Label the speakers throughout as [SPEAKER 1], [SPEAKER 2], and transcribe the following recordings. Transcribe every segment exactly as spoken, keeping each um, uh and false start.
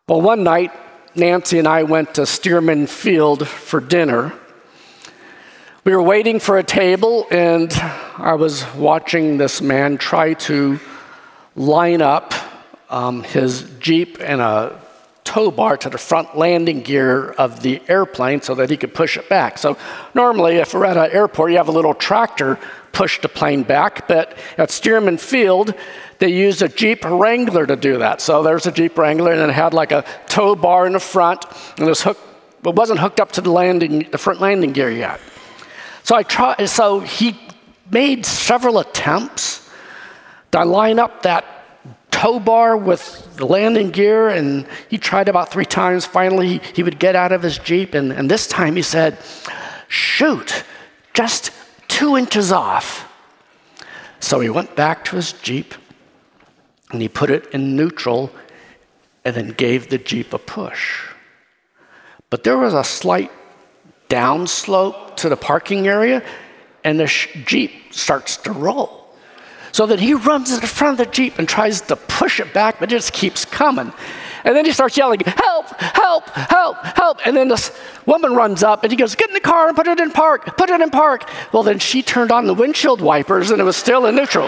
[SPEAKER 1] Well, one night, Nancy and I went to Stearman Field for dinner. We were waiting for a table, and I was watching this man try to line up um, his Jeep and a tow bar to the front landing gear of the airplane so that he could push it back. So normally, if we're at an airport, you have a little tractor push the plane back, but at Stearman Field, they used a Jeep Wrangler to do that. So there's a Jeep Wrangler, and it had like a tow bar in the front, and it was hooked, it wasn't hooked up to the landing, the front landing gear yet. So I tried. So he made several attempts to line up that tow bar with the landing gear, and he tried about three times. Finally, he, he would get out of his Jeep, and, and this time he said, "Shoot, just two inches off." So he went back to his Jeep, and he put it in neutral, and then gave the Jeep a push. But there was a slight downslope to the parking area, and the sh- Jeep starts to roll. So that he runs to the front of the Jeep and tries to push it back, but it just keeps coming. And then he starts yelling, "Help, help, help, help." And then this woman runs up and he goes, "Get in the car and put it in park, put it in park." Well, then she turned on the windshield wipers and it was still in neutral.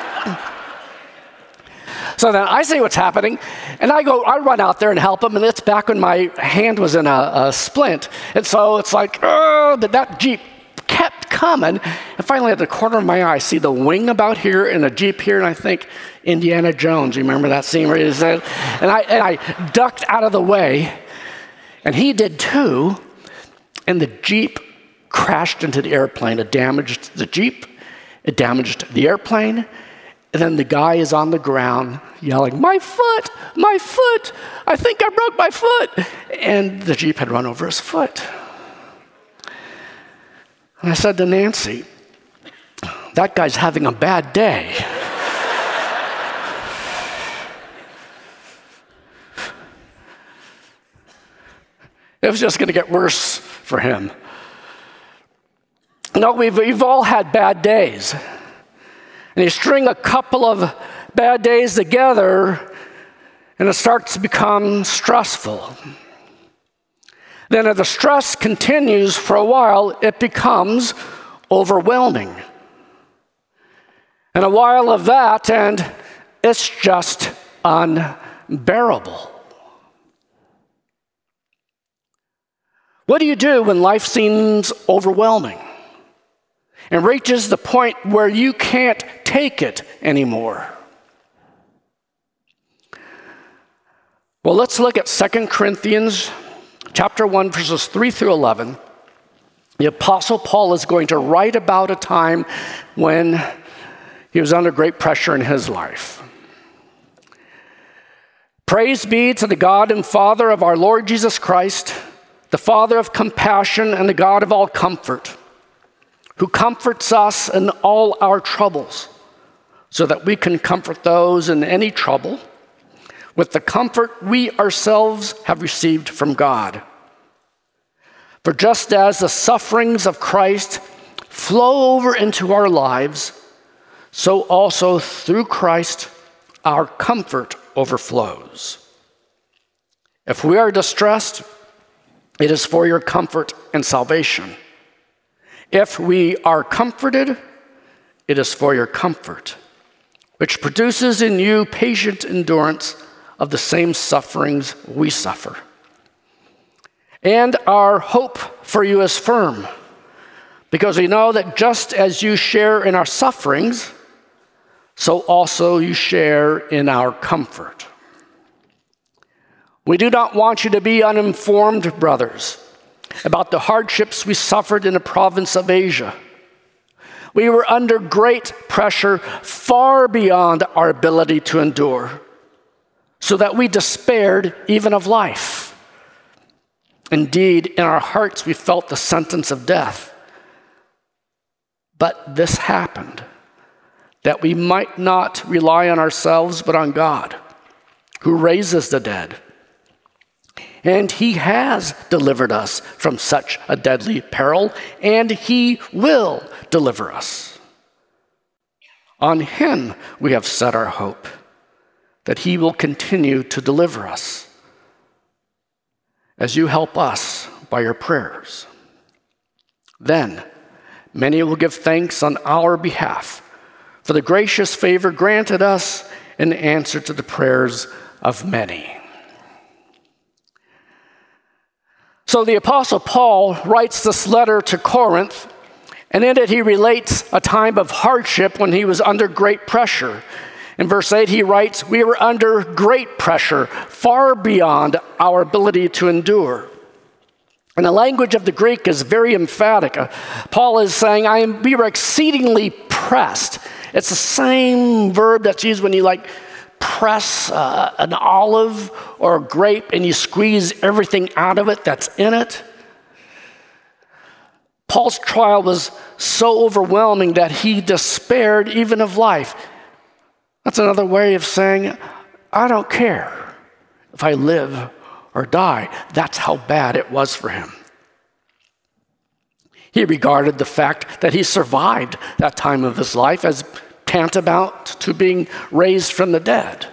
[SPEAKER 1] So then I see what's happening, and I go, I run out there and help him, and it's back when my hand was in a, a splint. And so it's like, oh, but that Jeep kept coming. And finally, at the corner of my eye, I see the wing about here and a Jeep here, and I think, Indiana Jones. You remember that scene where he said, and I, and I ducked out of the way, and he did too, and the Jeep crashed into the airplane. It damaged the Jeep, it damaged the airplane, and then the guy is on the ground yelling, "My foot, my foot, I think I broke my foot." And the Jeep had run over his foot. And I said to Nancy, "That guy's having a bad day." It was just going to get worse for him. No, we've, we've all had bad days. And you string a couple of bad days together, and it starts to become stressful. Then if the stress continues for a while, it becomes overwhelming. And a while of that, and it's just unbearable. What do you do when life seems overwhelming and reaches the point where you can't take it anymore? Well, let's look at Second Corinthians chapter one, verses three through eleven. The Apostle Paul is going to write about a time when he was under great pressure in his life. "Praise be to the God and Father of our Lord Jesus Christ, the Father of compassion and the God of all comfort, who comforts us in all our troubles, so that we can comfort those in any trouble with the comfort we ourselves have received from God. For just as the sufferings of Christ flow over into our lives, so also through Christ our comfort overflows. If we are distressed, it is for your comfort and salvation. If we are comforted, it is for your comfort, which produces in you patient endurance of the same sufferings we suffer. And our hope for you is firm, because we know that just as you share in our sufferings, so also you share in our comfort. We do not want you to be uninformed, brothers, about the hardships we suffered in the province of Asia. We were under great pressure, far beyond our ability to endure, so that we despaired even of life. Indeed, in our hearts we felt the sentence of death. But this happened, that we might not rely on ourselves, but on God, who raises the dead. And he has delivered us from such a deadly peril, and he will deliver us. On him we have set our hope, that he will continue to deliver us. as you help us by your prayers. Then many will give thanks on our behalf for the gracious favor granted us in answer to the prayers of many. So the Apostle Paul writes this letter to Corinth, and in it he relates a time of hardship when he was under great pressure. In verse eight he writes, "We were under great pressure, far beyond our ability to endure." And the language of the Greek is very emphatic. Uh, Paul is saying, I am, we were exceedingly pressed. It's the same verb that's used when you like press uh, an olive or a grape and you squeeze everything out of it that's in it. Paul's trial was so overwhelming that he despaired even of life. That's another way of saying, I don't care if I live or die. That's how bad it was for him. He regarded the fact that he survived that time of his life as tantamount to being raised from the dead.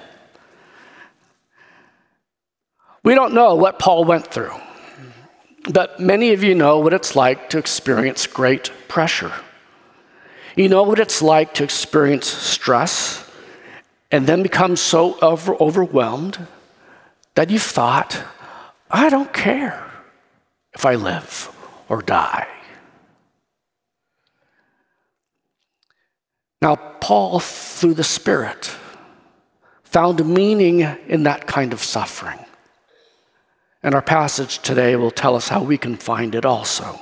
[SPEAKER 1] We don't know what Paul went through, but many of you know what it's like to experience great pressure. You know what it's like to experience stress and then become so over- overwhelmed that you've thought, I don't care if I live or die. Now, Paul, through the Spirit, found meaning in that kind of suffering. And our passage today will tell us how we can find it also.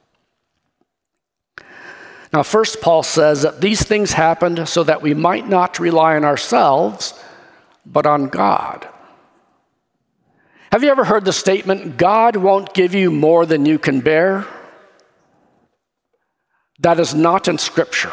[SPEAKER 1] Now, first, Paul says that these things happened so that we might not rely on ourselves, but on God. Have you ever heard the statement, God won't give you more than you can bear? That is not in Scripture.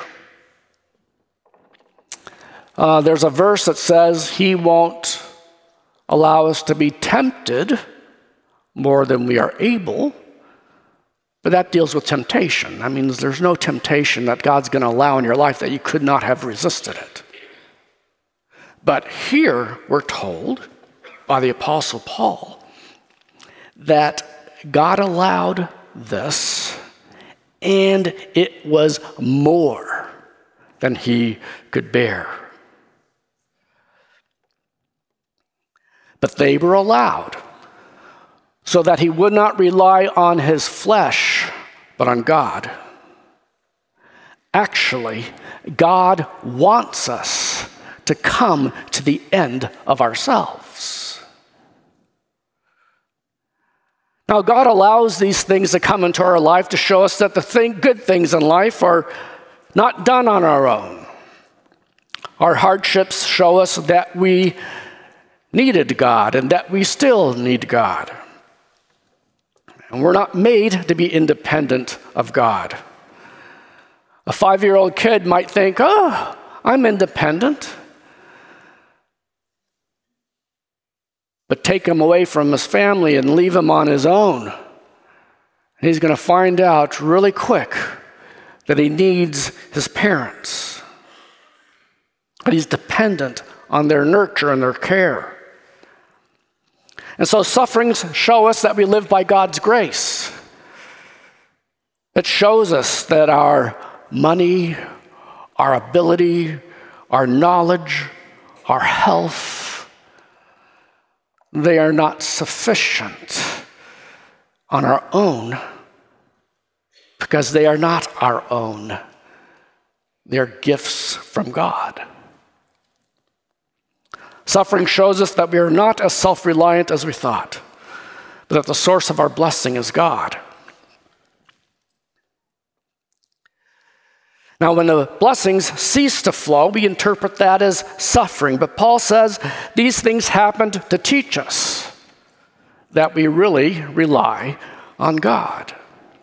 [SPEAKER 1] Uh, there's a verse that says he won't allow us to be tempted more than we are able, but that deals with temptation. That means there's no temptation that God's going to allow in your life that you could not have resisted it. But here we're told by the Apostle Paul that God allowed this, and it was more than he could bear. But they were allowed so that he would not rely on his flesh, but on God. Actually, God wants us to come to the end of ourselves. Now, God allows these things to come into our life to show us that the thing, good things in life are not done on our own. Our hardships show us that we needed God and that we still need God. And we're not made to be independent of God. A five-year-old kid might think, oh, I'm independent. But take him away from his family and leave him on his own. And he's going to find out really quick that he needs his parents. That he's dependent on their nurture and their care. And so sufferings show us that we live by God's grace. It shows us that our money, our ability, our knowledge, our health, they are not sufficient on our own because they are not our own. They're gifts from God. Suffering shows us that we are not as self-reliant as we thought, but that the source of our blessing is God. Now, when the blessings cease to flow, we interpret that as suffering. But Paul says these things happened to teach us that we really rely on God.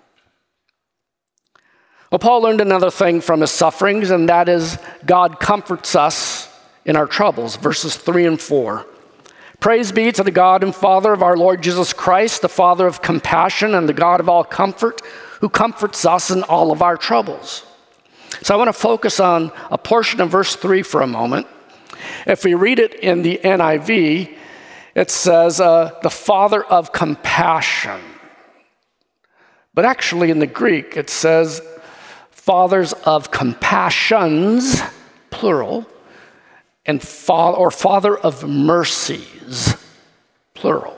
[SPEAKER 1] Well, Paul learned another thing from his sufferings, and that is God comforts us in our troubles, verses three and four. Praise be to the God and Father of our Lord Jesus Christ, the Father of compassion and the God of all comfort, who comforts us in all of our troubles. So I want to focus on a portion of verse three for a moment. If we read it in the N I V, it says uh, the Father of compassion. But actually in the Greek, it says fathers of compassions, plural, and fa- or Father of mercies, plural.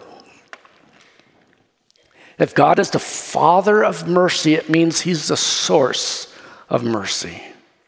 [SPEAKER 1] If God is the Father of mercy, it means he's the source of mercy.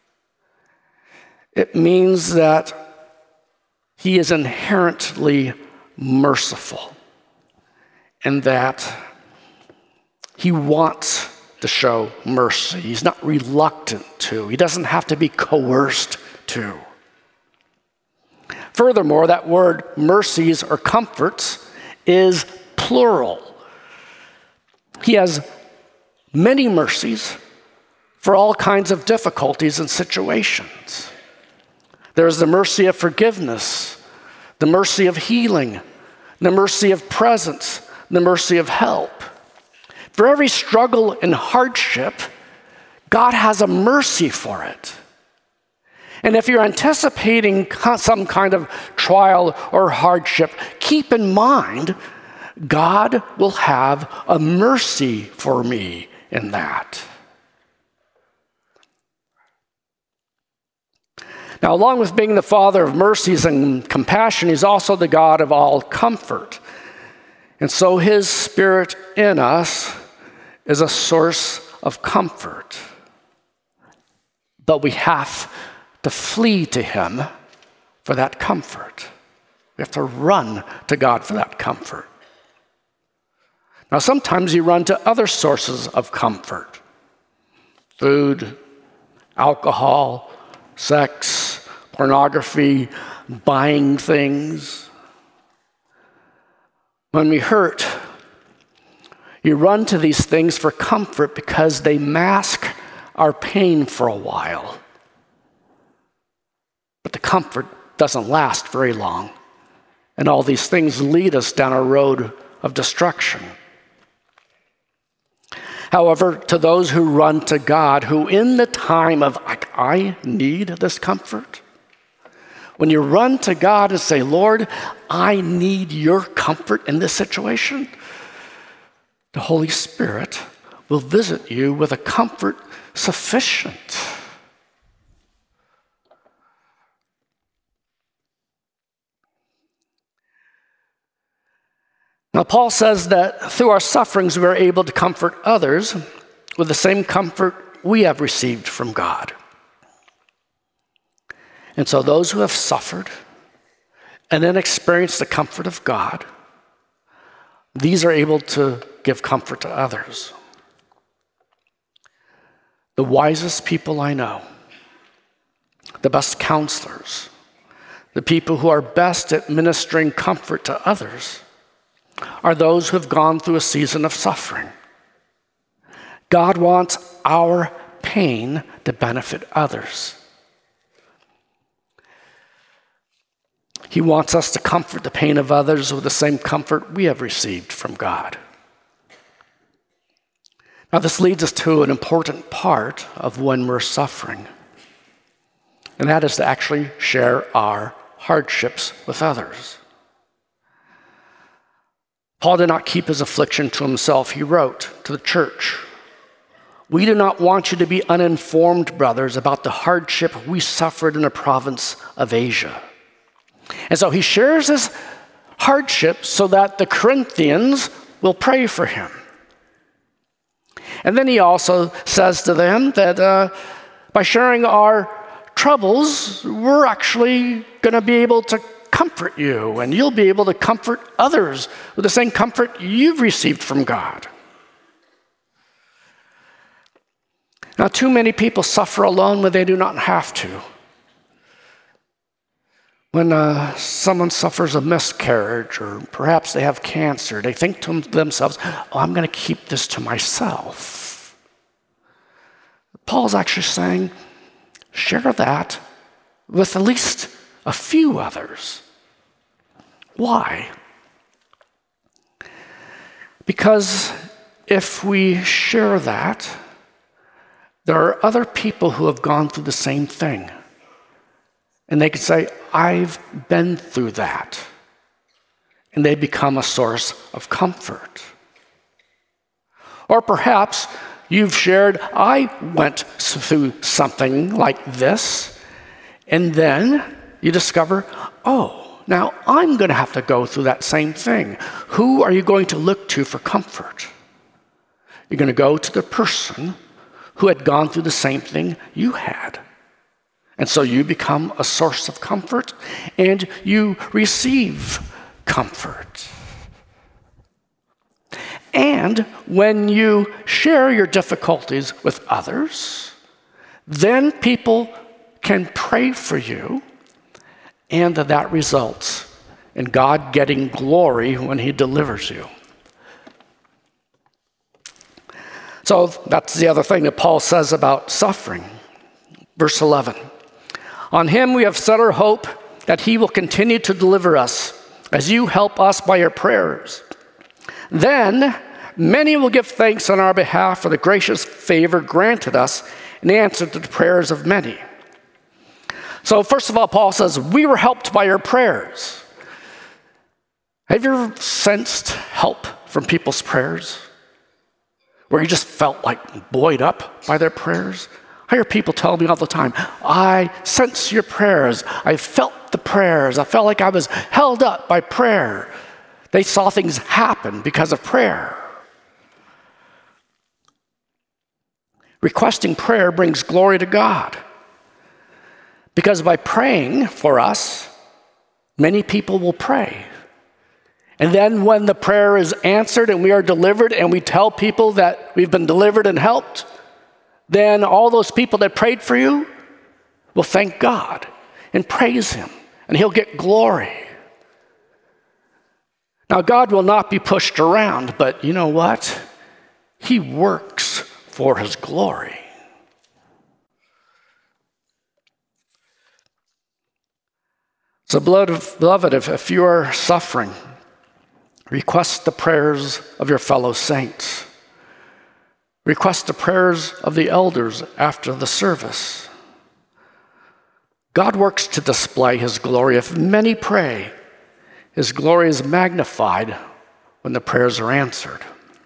[SPEAKER 1] It means that he is inherently merciful and that he wants to show mercy. He's not reluctant to. He doesn't have to be coerced to. Furthermore, that word mercies or comforts is plural. He has many mercies for all kinds of difficulties and situations. There is the mercy of forgiveness, the mercy of healing, the mercy of presence, the mercy of help. For every struggle and hardship, God has a mercy for it. And if you're anticipating some kind of trial or hardship, keep in mind, God will have a mercy for me in that. Now, along with being the Father of mercies and compassion, he's also the God of all comfort. And so his Spirit in us is a source of comfort. But we have to flee to him for that comfort. We have to run to God for that comfort. Now, sometimes you run to other sources of comfort. Food, alcohol, sex, pornography, buying things. When we hurt, you run to these things for comfort because they mask our pain for a while. But the comfort doesn't last very long. And all these things lead us down a road of destruction. However, to those who run to God, who in the time of, like, I need this comfort, when you run to God and say, Lord, I need your comfort in this situation, the Holy Spirit will visit you with a comfort sufficient. Now, Paul says that through our sufferings, we are able to comfort others with the same comfort we have received from God. And so those who have suffered and then experienced the comfort of God, these are able to give comfort to others. The wisest people I know, the best counselors, the people who are best at ministering comfort to others, are those who have gone through a season of suffering. God wants our pain to benefit others. He wants us to comfort the pain of others with the same comfort we have received from God. Now, this leads us to an important part of when we're suffering, and that is to actually share our hardships with others. Paul did not keep his affliction to himself. He wrote to the church, "We do not want you to be uninformed, brothers, about the hardship we suffered in the province of Asia." And so he shares his hardship so that the Corinthians will pray for him. And then he also says to them that uh, by sharing our troubles, we're actually going to be able to comfort you, and you'll be able to comfort others with the same comfort you've received from God. Now, too many people suffer alone when they do not have to. When uh, someone suffers a miscarriage, or perhaps they have cancer, they think to themselves, oh, I'm going to keep this to myself. Paul's actually saying, share that with at least a few others. Why? Because if we share that, there are other people who have gone through the same thing. And they could say, I've been through that. and they become a source of comfort. Or perhaps you've shared, I went through something like this, and then you discover, oh, now I'm going to have to go through that same thing. Who are you going to look to for comfort? You're going to go to the person who had gone through the same thing you had. And so you become a source of comfort, and you receive comfort. And when you share your difficulties with others, then people can pray for you, and that results in God getting glory when he delivers you. So that's the other thing that Paul says about suffering. Verse eleven. On him we have set our hope that he will continue to deliver us as you help us by your prayers. Then many will give thanks on our behalf for the gracious favor granted us in answer to the prayers of many. So first of all, Paul says, we were helped by your prayers. Have you ever sensed help from people's prayers? Where you just felt like buoyed up by their prayers? I hear people tell me all the time, I sense your prayers. I felt the prayers. I felt like I was held up by prayer. They saw things happen because of prayer. Requesting prayer brings glory to God. Because by praying for us, many people will pray. And then when the prayer is answered and we are delivered and we tell people that we've been delivered and helped, then all those people that prayed for you will thank God and praise him, and he'll get glory. Now, God will not be pushed around, but you know what? He works for his glory. So, beloved, if you are suffering, request the prayers of your fellow saints. Request the prayers of the elders after the service. God works to display his glory. If many pray, his glory is magnified when the prayers are answered.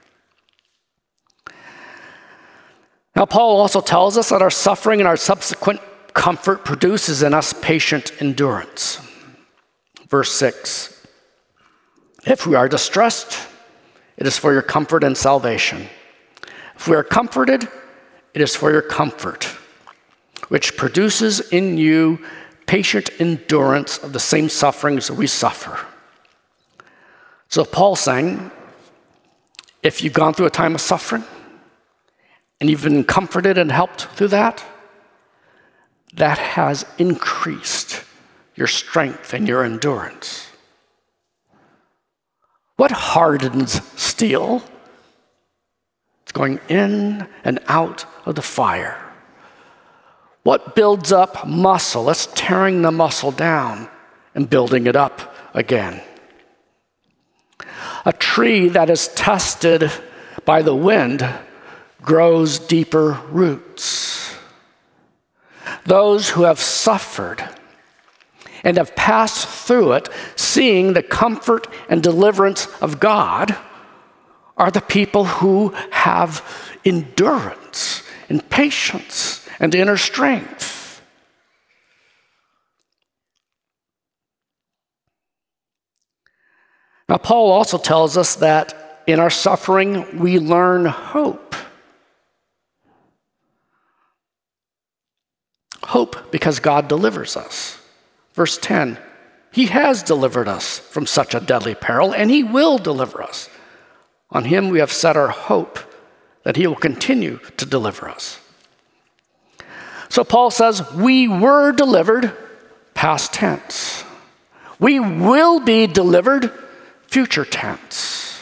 [SPEAKER 1] Now, Paul also tells us that our suffering and our subsequent comfort produces in us patient endurance. Verse six, if we are distressed, it is for your comfort and salvation. If we are comforted, it is for your comfort, which produces in you patient endurance of the same sufferings that we suffer. So Paul's saying, if you've gone through a time of suffering, and you've been comforted and helped through that, that has increased your strength and your endurance. What hardens steel? It's going in and out of the fire. What builds up muscle? It's tearing the muscle down and building it up again. A tree that is tested by the wind grows deeper roots. Those who have suffered and have passed through it, seeing the comfort and deliverance of God, are the people who have endurance and patience and inner strength. Now, Paul also tells us that in our suffering, we learn hope. Hope because God delivers us. Verse ten, he has delivered us from such a deadly peril, and he will deliver us. On him we have set our hope that he will continue to deliver us. So Paul says, we were delivered, past tense. We will be delivered, future tense.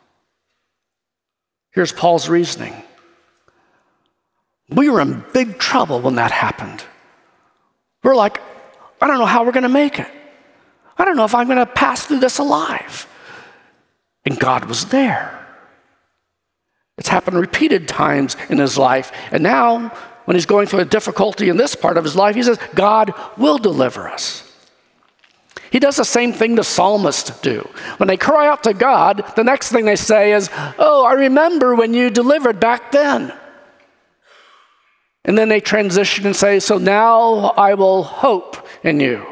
[SPEAKER 1] Here's Paul's reasoning. We were in big trouble when that happened. We're like, I don't know how we're going to make it. I don't know if I'm going to pass through this alive. And God was there. It's happened repeated times in his life. And now, when he's going through a difficulty in this part of his life, he says, God will deliver us. He does the same thing the psalmists do. When they cry out to God, the next thing they say is, oh, I remember when you delivered back then. And then they transition and say, so now I will hope in you.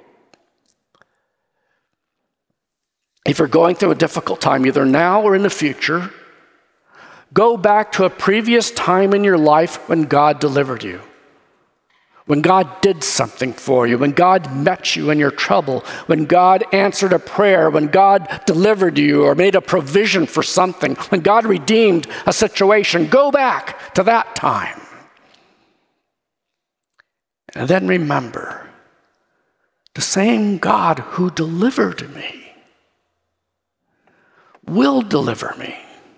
[SPEAKER 1] If you're going through a difficult time, either now or in the future, go back to a previous time in your life when God delivered you. When God did something for you, when God met you in your trouble, when God answered a prayer, when God delivered you or made a provision for something, when God redeemed a situation, go back to that time. And then remember, the same God who delivered me will deliver me.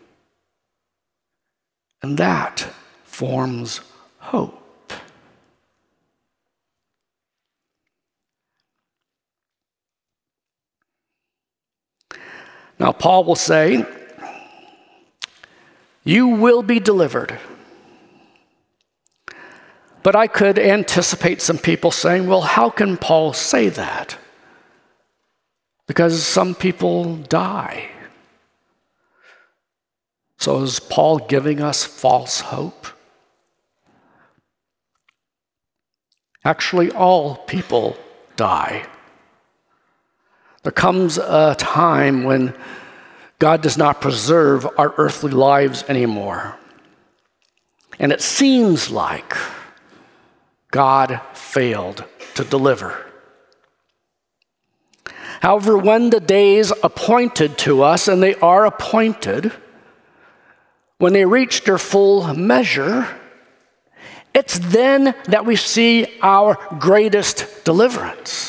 [SPEAKER 1] And that forms hope. Now, Paul will say, you will be delivered. But I could anticipate some people saying, well, how can Paul say that? Because some people die. So is Paul giving us false hope? Actually, all people die. There comes a time when God does not preserve our earthly lives anymore. And it seems like God failed to deliver. However, when the days appointed to us, and they are appointed, when they reach their full measure, it's then that we see our greatest deliverance.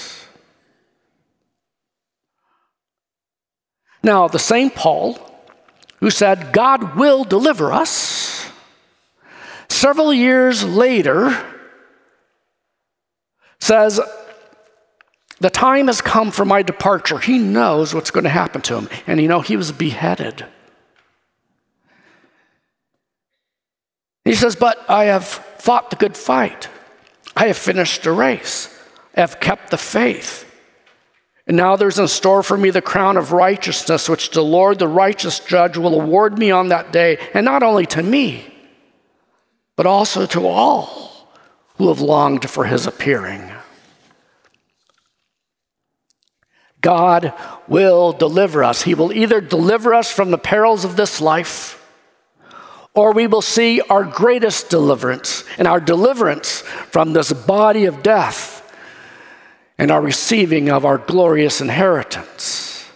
[SPEAKER 1] Now, the same Paul, who said, God will deliver us, several years later says, the time has come for my departure. He knows what's going to happen to him. And you know, he was beheaded. He says, but I have fought the good fight. I have finished the race. I have kept the faith. And now there's in store for me the crown of righteousness, which the Lord, the righteous judge, will award me on that day, and not only to me, but also to all who have longed for his appearing. God will deliver us. He will either deliver us from the perils of this life, or we will see our greatest deliverance, and our deliverance from this body of death, and our receiving of our glorious inheritance.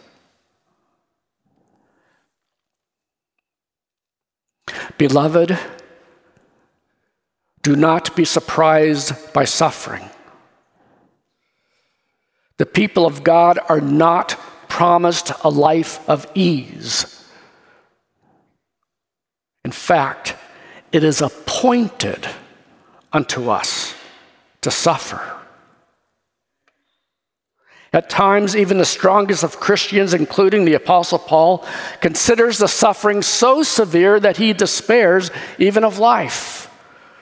[SPEAKER 1] Beloved, do not be surprised by suffering. The people of God are not promised a life of ease. In fact, it is appointed unto us to suffer. At times, even the strongest of Christians, including the Apostle Paul, considers the suffering so severe that he despairs even of life.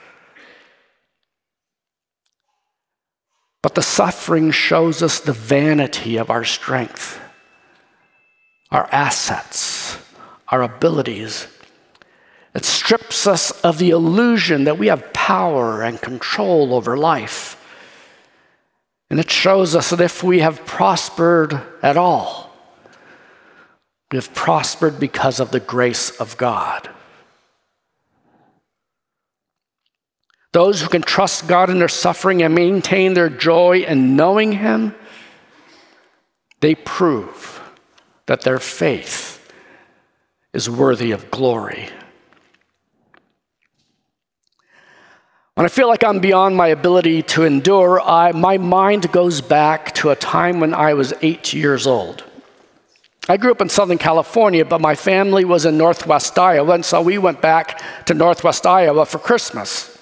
[SPEAKER 1] But the suffering shows us the vanity of our strength, our assets, our abilities. It strips us of the illusion that we have power and control over life. And it shows us that if we have prospered at all, we have prospered because of the grace of God. Those who can trust God in their suffering and maintain their joy in knowing him, they prove that their faith is worthy of glory. When I feel like I'm beyond my ability to endure, I, my mind goes back to a time when I was eight years old. I grew up in Southern California, but my family was in Northwest Iowa, and so we went back to Northwest Iowa for Christmas.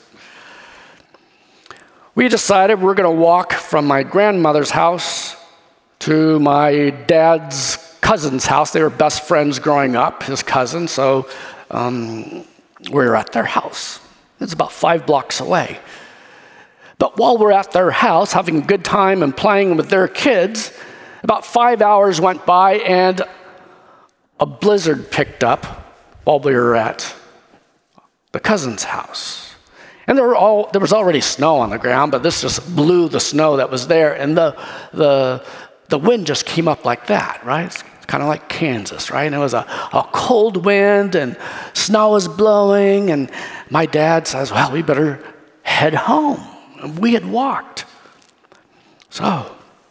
[SPEAKER 1] We decided we were going to walk from my grandmother's house to my dad's cousin's house. They were best friends growing up, his cousin, so um, we were at their house. It's about five blocks away. But while we're at their house, having a good time and playing with their kids, About five hours went by, and a blizzard picked up while we were at the cousin's house. And there, were all, there was already snow on the ground, but this just blew the snow that was there, and the, the, the wind just came up like that, right? It's kind of like Kansas, right? And it was a, a cold wind, and snow was blowing, and my dad says, well, we better head home. And we had walked. So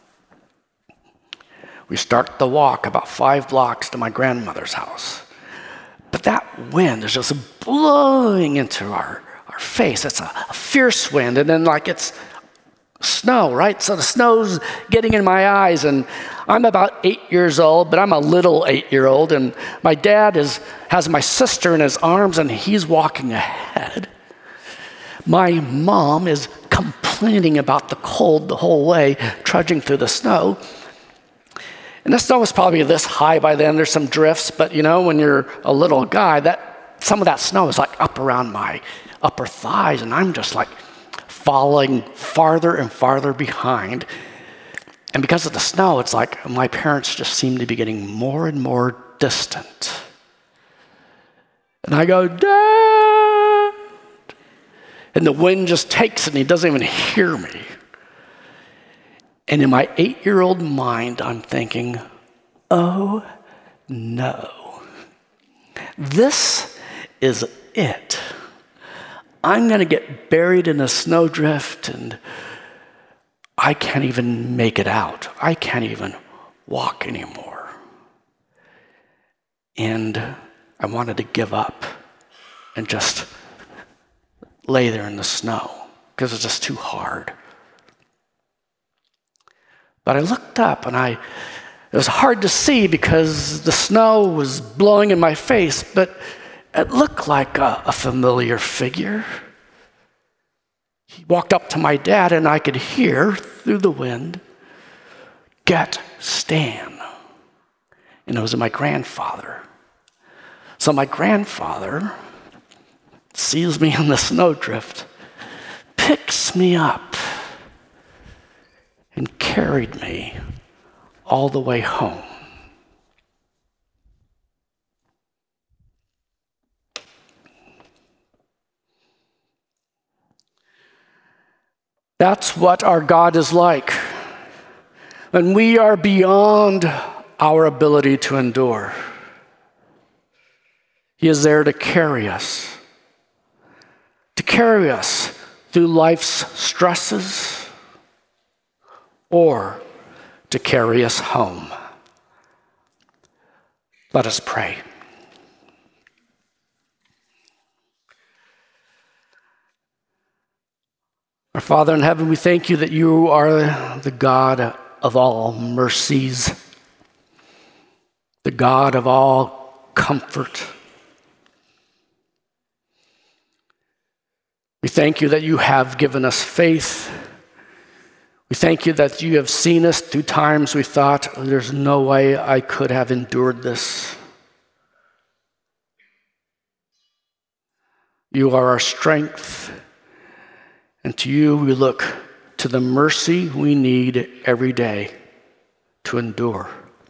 [SPEAKER 1] we start the walk about five blocks to my grandmother's house. But that wind is just blowing into our, our face. It's a, a fierce wind, and then like it's snow, right? So the snow's getting in my eyes, and I'm about eight years old, but I'm a little eight-year-old, and my dad is has my sister in his arms, and he's walking ahead. My mom is complaining about the cold the whole way, trudging through the snow. And the snow was probably this high by then. There's some drifts, but you know, when you're a little guy, that some of that snow is like up around my upper thighs, and I'm just like falling farther and farther behind. And because of the snow, it's like my parents just seem to be getting more and more distant. And I go, Dad! And the wind just takes it, and he doesn't even hear me. And in my eight-year-old mind, I'm thinking, oh no, this is it. I'm going to get buried in a snowdrift, and I can't even make it out. I can't even walk anymore. And I wanted to give up and just lay there in the snow because it's just too hard. But I looked up, and I it was hard to see because the snow was blowing in my face, but it looked like a, a familiar figure. He walked up to my dad, and I could hear through the wind, "Get Stan." And it was my grandfather. So my grandfather sees me in the snowdrift, picks me up, and carried me all the way home. That's what our God is like. When we are beyond our ability to endure, He is there to carry us, to carry us through life's stresses, or to carry us home. Let us pray. Our Father in heaven, we thank you that you are the God of all mercies, the God of all comfort. We thank you that you have given us faith. We thank you that you have seen us through times we thought, there's no way I could have endured this. You are our strength, and to you we look to the mercy we need every day to endure.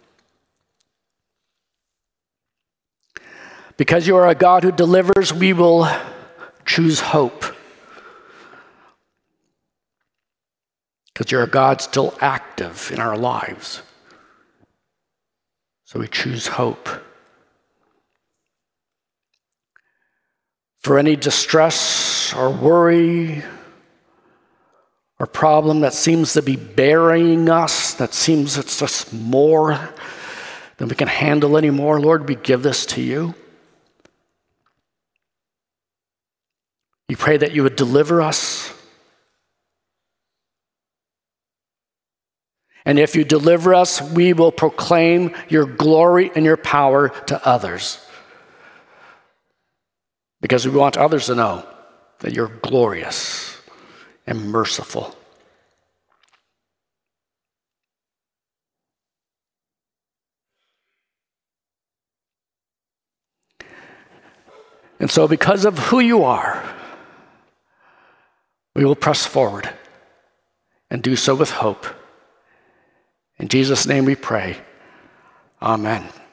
[SPEAKER 1] Because you are a God who delivers, we will choose hope. Because you're a God still active in our lives. So we choose hope. For any distress or worry or problem that seems to be burying us, that seems it's just more than we can handle anymore, Lord, we give this to you. We pray that you would deliver us. And if you deliver us, we will proclaim your glory and your power to others. Because we want others to know that you're glorious and merciful. And so because of who you are, we will press forward and do so with hope In Jesus' name we pray. Amen.